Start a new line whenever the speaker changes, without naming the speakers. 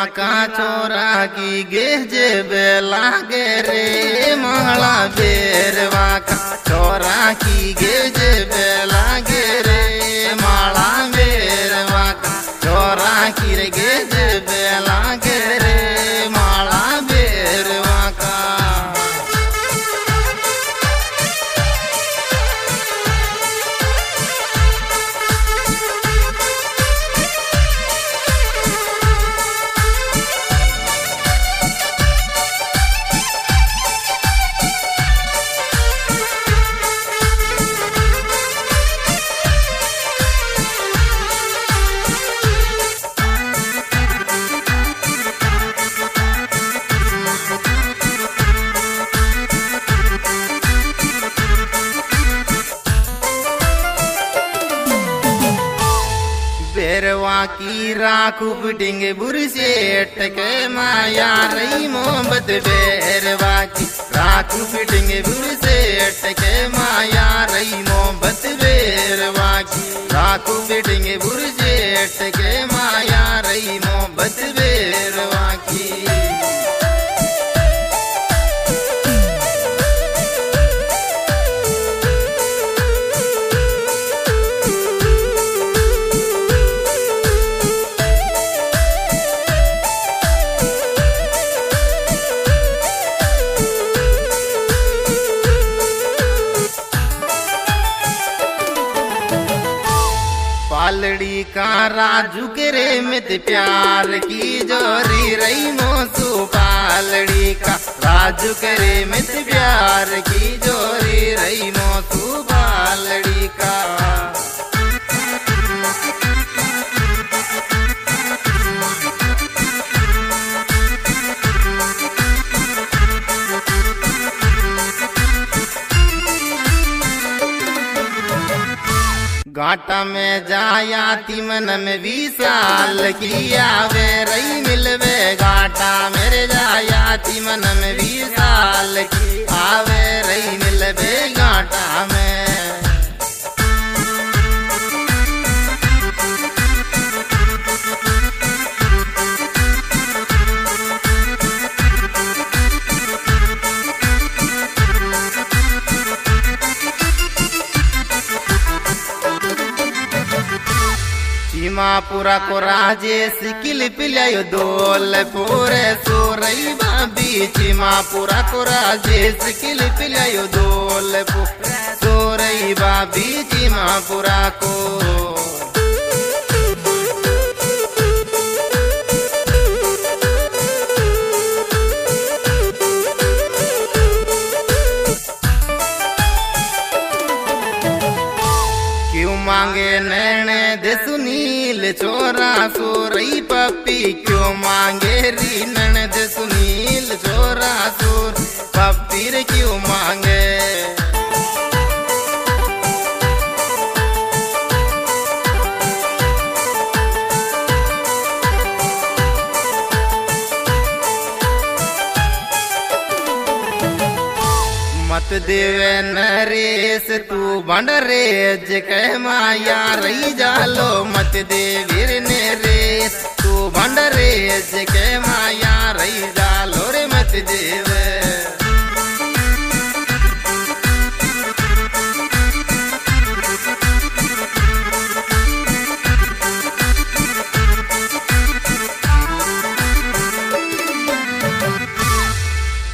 का छोरा की गेजे बेला गे रे माला बेरवा का छोरा की गेजे बेला गे रे माला बेरवा का छोरा की रे गेजे बेला गे रे माला बेरवा का। बेरवा की राखू पिटेंगे बुरसेट के माया रही मोहब्बत बेरवा की राखू पिटेंगे बुरसेट के माया रही मोहब्बत बेरवा की राखू पिटेंगे बुरसेट के माया रही मोहब्बत बेरवा की। पालड़ी का राजू के रे मित प्यार की जोरी रही मोसू पालड़ी का राजू के रे मित प्यार की जोरी रही मोसू पालड़ी का। घाटा में जाया ती मन में 20 साल की आवे रही मिलवे घाटा मेरे जाया ती मन में 20 साल की आवे रही मिलवे घाटा में। पूरा को राजेश किल पिलायो दोल पूरे सोरई बाबी चिमा पूरा को राजेश किल पिलायो दोल सोरई बाबी चिमा पूरा को। मांगे नैने दे सुनील छोरा सोरई पप्पी क्यों मांगे री नैने दे सुनील छोरा सोर पप्पी रे क्यों मांगे। मत देवे नरेश तू बंडरेज कह माया रही जालो मत देवीर नरेश तू बंडरेज कह माया रही जालो रे मत देवे।